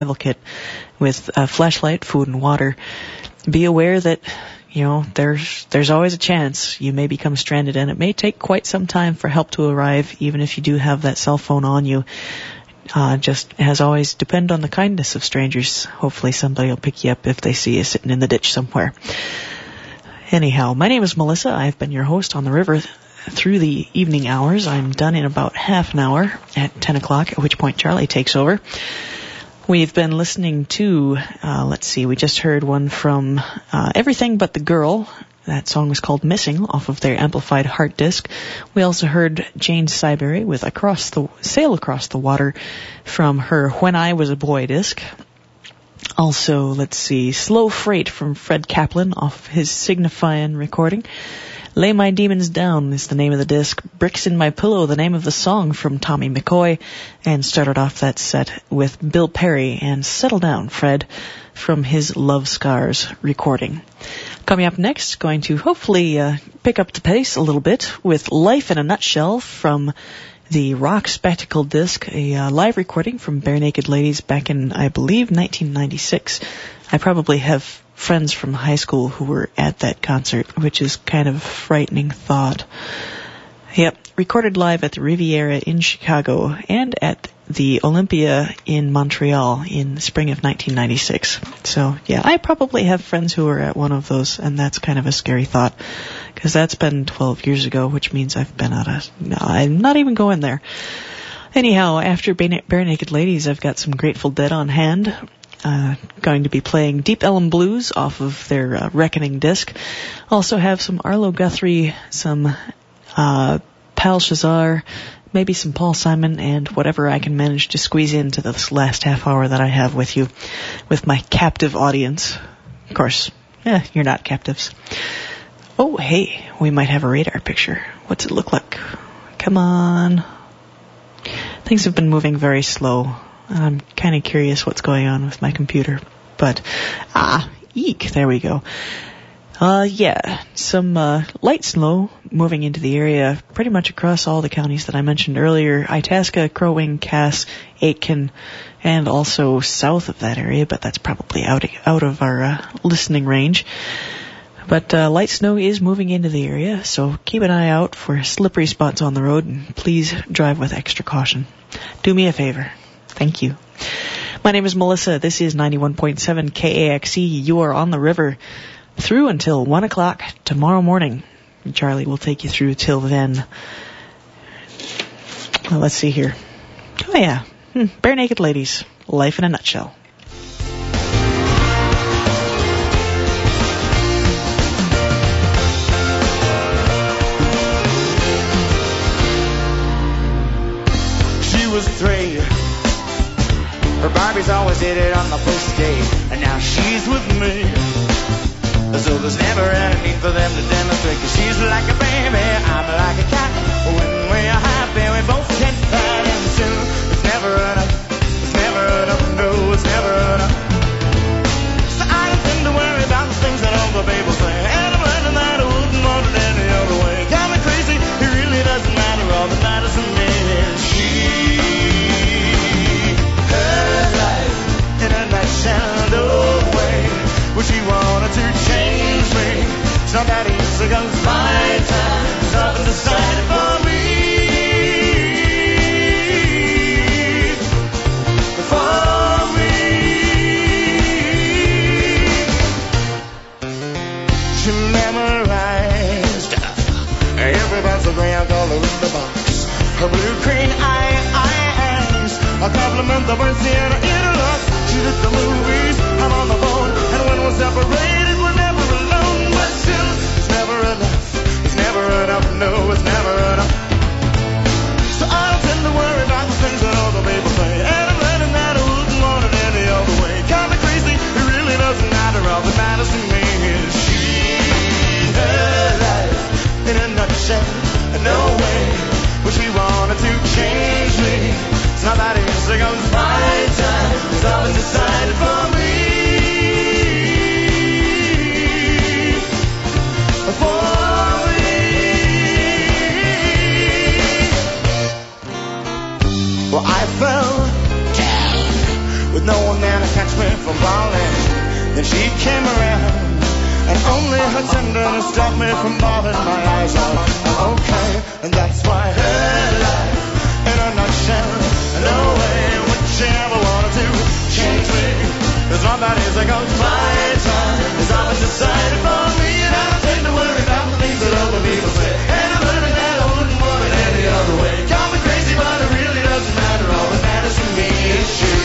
survival kit with a flashlight, food, and water. Be aware that, there's always a chance you may become stranded, and it may take quite some time for help to arrive, even if you do have that cell phone on you. Just, as always, depend on the kindness of strangers. Hopefully somebody will pick you up if they see you sitting in the ditch somewhere. Anyhow, my name is Melissa. I've been your host on the river through the evening hours. I'm done in about half an hour at 10 o'clock, at which point Charlie takes over. We've been listening to, we just heard one from Everything But the Girl. That song was called Missing, off of their Amplified Heart disc. We also heard Jane Siberry with Sail Across the Water from her When I Was a Boy disc. Also, Slow Freight from Fred Kaplan off his Signifying recording. Lay My Demons Down is the name of the disc. Bricks in My Pillow, the name of the song from Tommy McCoy. And started off that set with Bill Perry and Settle Down, Fred, from his Love Scars recording. Coming up next, going to hopefully pick up the pace a little bit with Life in a Nutshell from the Rock Spectacle disc, a live recording from Bare Naked Ladies back in, I believe, 1996. I probably have friends from high school who were at that concert, which is kind of a frightening thought. Yep, recorded live at the Riviera in Chicago and at the Olympia in Montreal in the spring of 1996. So, yeah, I probably have friends who were at one of those, and that's kind of a scary thought, because that's been 12 years ago, which means I'm not even going there. Anyhow, after Bare Naked Ladies, I've got some Grateful Dead on hand. Going to be playing Deep Ellum Blues off of their Reckoning disc. Also have some Arlo Guthrie, some Pal Shazar, maybe some Paul Simon, and whatever I can manage to squeeze into this last half hour that I have with you, with my captive audience. Of course, you're not captives. Oh, hey, we might have a radar picture. What's it look like? Come on. Things have been moving very slow. I'm kind of curious what's going on with my computer. But, eek, there we go. Some light snow moving into the area pretty much across all the counties that I mentioned earlier. Itasca, Crow Wing, Cass, Aitkin, and also south of that area, but that's probably out of our listening range. But light snow is moving into the area, so keep an eye out for slippery spots on the road, and please drive with extra caution. Do me a favor. Thank you. My name is Melissa. This is 91.7 KAXE. You are on the river through until 1 o'clock tomorrow morning. Charlie will take you through till then. Well, let's see here. Oh, yeah. Bare Naked Ladies. Life in a Nutshell. She was 3. Her Barbie's always did it on the first date, and now she's with me. So there's never any need for them to demonstrate, 'cause she's like a baby, I'm like a cat. When we're happy, we both take pride in soon. It's never enough, no, it's never enough. So I don't tend to worry about the things that all the people say, and I'm learning that I wouldn't want it any other way. Got me crazy, it really doesn't matter, all that matters to me is she. In a nutshell, no way would she wanted to change me. It's not that easy, 'cause my time is up and decided for me. For me. She memorized every pencil green color in the box. Her blue green eyes a compliment the mercy and her inner lust. She did the movies, I'm on the phone, and when we're separated, we're never alone. But still, it's never enough, no, it's never enough. So I don't tend to worry about the things that other people say, and I'm learning that I wouldn't want it any other way. Got me crazy, it really doesn't matter, all that matters to me is she. Her life in a nutshell, no way would she wanted to change me. It's not that easy, 'cause my time is all decided for me. trying to catch me from falling. Then she came around, and only her tenderness stopped me from bawling my eyes out. Okay, and that's why her life, in a nutshell, no way would she ever want to change me. Cause all that is, I go my time is always decided for me, and I don't tend to worry about the things that other people say. And I'm learning that I wouldn't want it any other way. Call me crazy, but it really doesn't matter. All that matters to me is she.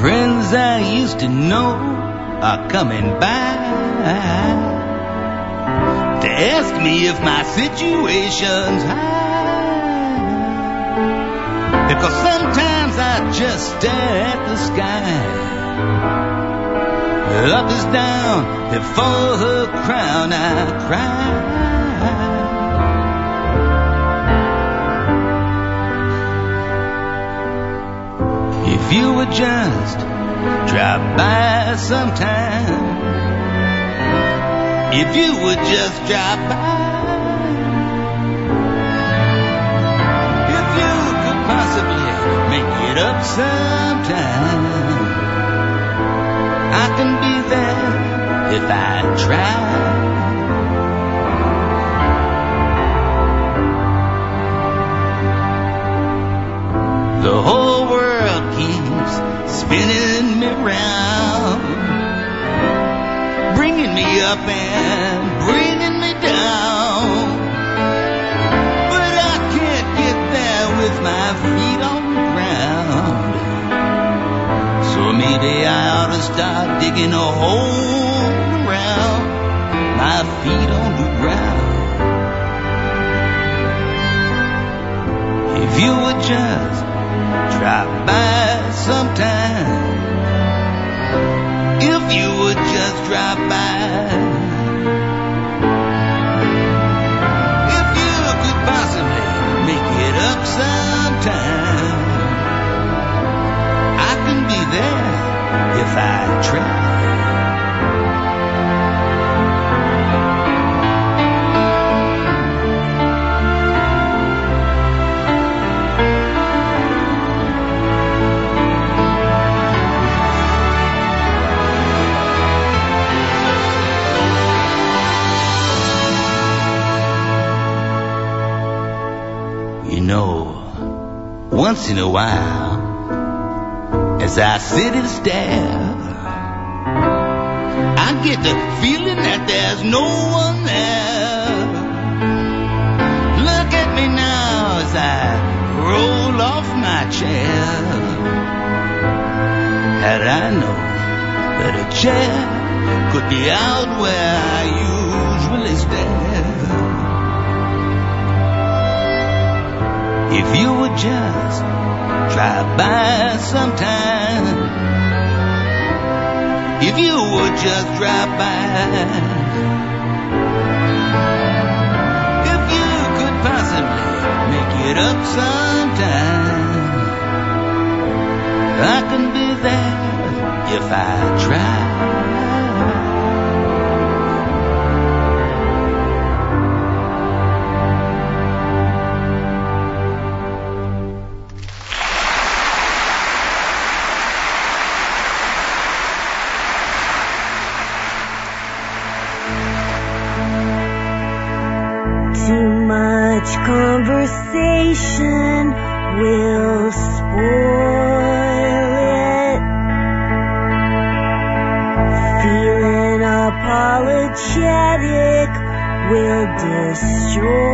Friends I used to know are coming by to ask me if my situation's high. Because sometimes I just stare at the sky. Up is down, before her crown I cry. If you would just drop by sometime, if you would just drop by, if you could possibly make it up sometime, I can be there if I try. The whole world keeps spinning me round, bringing me up and bringing me down. But I can't get there with my feet on the ground. So maybe I ought to start digging a hole around my feet on the ground. If you would just drop by sometime, if you would just drop by, if you could possibly make it up sometime, I can be there if I try. Once in a while, as I sit and stare, I get the feeling that there's no one there. Look at me now as I roll off my chair. Had I known that a chair could be out where I usually stare. If you would just drive by sometime, if you would just drive by, if you could possibly make it up sometime, I can be there if I try. Conversation will spoil it. Feeling apologetic will destroy